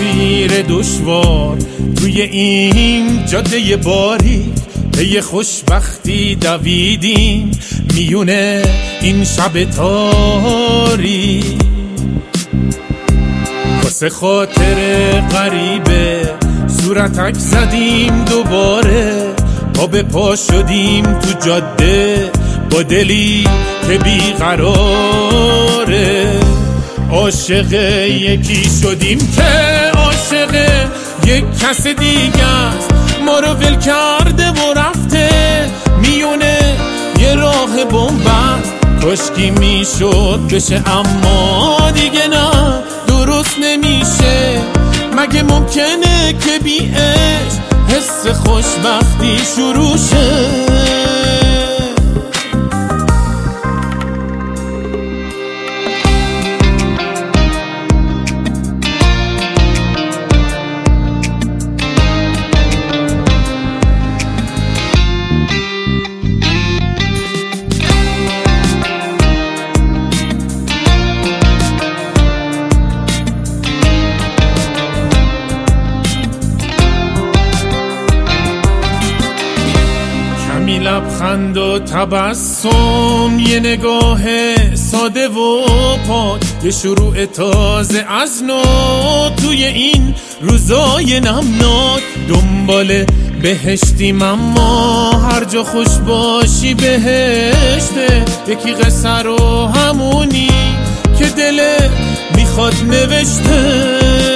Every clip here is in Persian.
مسیر دشوار توی این جاده باریک پی خوشبختی دویدیم میونه این شب تاریک. واسه خاطر غریبه صورتک زدیم دوباره، پا به پا شدیم تو جاده با دلی که بیقراره. عاشق یکی شدیم که عاشق یک کس دیگه است، ما رو ول کرده و رفته میونه یه راه بن‌بست. کاشکی میشد بشه اما دیگه نه، درست نمیشه. مگه ممکنه که بی عشق حس خوشبختی شروع شه؟ لبخند و تبسم، یه نگاه ساده و پاک، یه شروع تازه از نو توی این روزای نمناک. دنبال بهشتیم اما هر جا خوش باشی بهشته. یکی قصه رو همونی که دلت میخواد نوشته.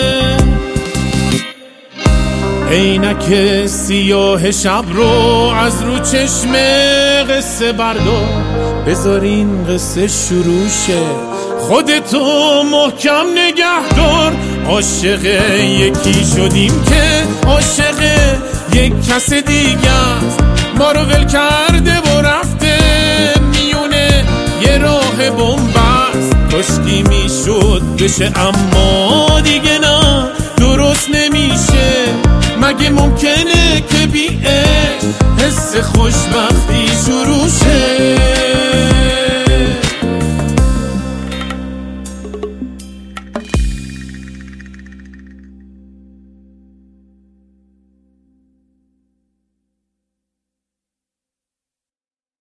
عینک سیاه شب رو از رو چشم قصه بردار، بذارین قصه شروع شه. خودتو محکم نگه دار. عاشق یکی شدیم که عاشق یک کس دیگه است، ما رو ول کرده و رفته میونه یه راه بن‌بست. کاشکی میشد بشه اما دیگه نه، درست نمیشه. مگه ممکنه که بی عشق حس خوشبختی شد؟